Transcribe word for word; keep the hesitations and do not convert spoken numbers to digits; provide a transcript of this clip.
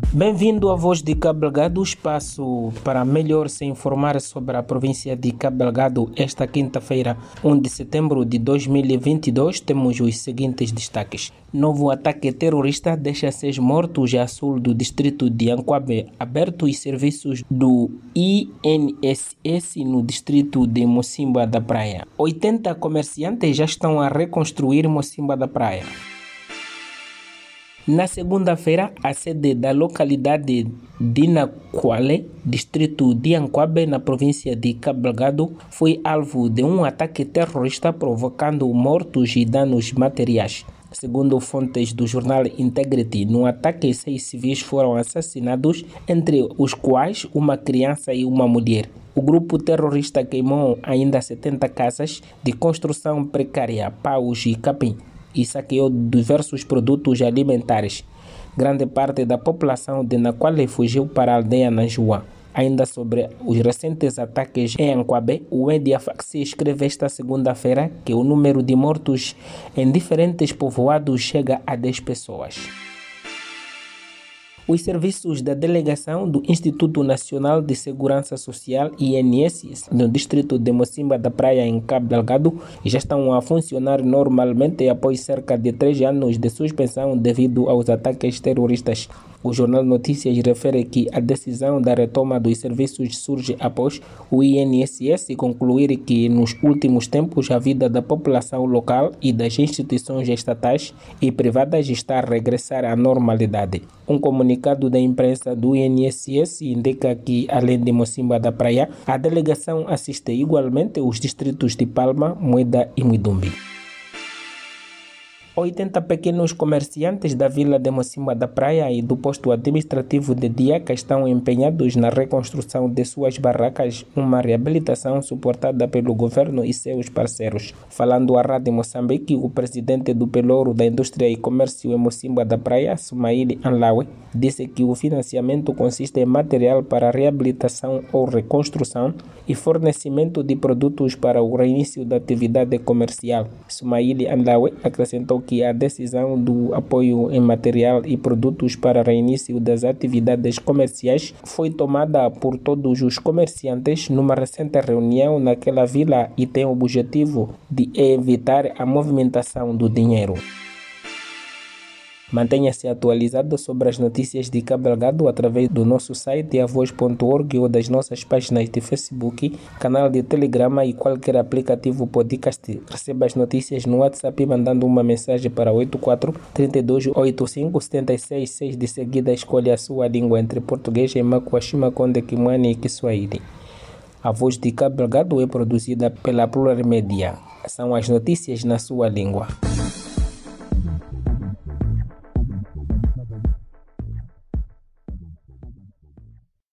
Bem-vindo à Voz de Cabo Delgado, o espaço para melhor se informar sobre a província de Cabo Delgado. Esta quinta-feira, um de setembro de dois mil e vinte e dois, temos os seguintes destaques. Novo ataque terrorista deixa seis mortos a sul do distrito de Anquabe, aberto os serviços do I N S S no distrito de Mocimboa da Praia. oitenta comerciantes já estão a reconstruir Mocimboa da Praia. Na segunda-feira, a sede da localidade de Naquale, distrito de Anquabe, na província de Cabo Delgado, foi alvo de um ataque terrorista provocando mortos e danos materiais. Segundo fontes do jornal Integrity, no ataque, seis civis foram assassinados, entre os quais uma criança e uma mulher. O grupo terrorista queimou ainda setenta casas de construção precária, paus e capim, e saqueou diversos produtos alimentares. Grande parte da população de Naquale fugiu para a aldeia Nanjua. Ainda sobre os recentes ataques em Anquabe, o Media Faxi escreve esta segunda-feira que o número de mortos em diferentes povoados chega a dez pessoas. Os serviços da delegação do Instituto Nacional de Segurança Social, I N S S, no distrito de Mocimboa da Praia, em Cabo Delgado, já estão a funcionar normalmente após cerca de três anos de suspensão devido aos ataques terroristas. O Jornal Notícias refere que a decisão da retoma dos serviços surge após o I N S S concluir que nos últimos tempos a vida da população local e das instituições estatais e privadas está a regressar à normalidade. Um comunicado da imprensa do I N S S indica que, além de Mocimboa da Praia, a delegação assiste igualmente os distritos de Palma, Moeda e Muidumbi. oitenta pequenos comerciantes da vila de Mocimboa da Praia e do posto administrativo de Diaca estão empenhados na reconstrução de suas barracas, uma reabilitação suportada pelo governo e seus parceiros. Falando à Rádio Moçambique, o presidente do Pelouro da Indústria e Comércio em Mocimboa da Praia, Sumaili Anlawe, disse que o financiamento consiste em material para reabilitação ou reconstrução e fornecimento de produtos para o reinício da atividade comercial. Sumaili Anlawe acrescentou que a decisão do apoio em material e produtos para reinício das atividades comerciais foi tomada por todos os comerciantes numa recente reunião naquela vila e tem o objetivo de evitar a movimentação do dinheiro. Mantenha-se atualizado sobre as notícias de Cabo Delgado através do nosso site a voz ponto org ou das nossas páginas de Facebook, canal de Telegrama e qualquer aplicativo podcast. Receba as notícias no WhatsApp mandando uma mensagem para oito quatro, três dois oito cinco, sete seis seis. De seguida, escolha a sua língua entre português, Emakwa, Chimaconde, Kimwani e Kiswahili. A Voz de Cabo Delgado é produzida pela Plural Media. São as notícias na sua língua.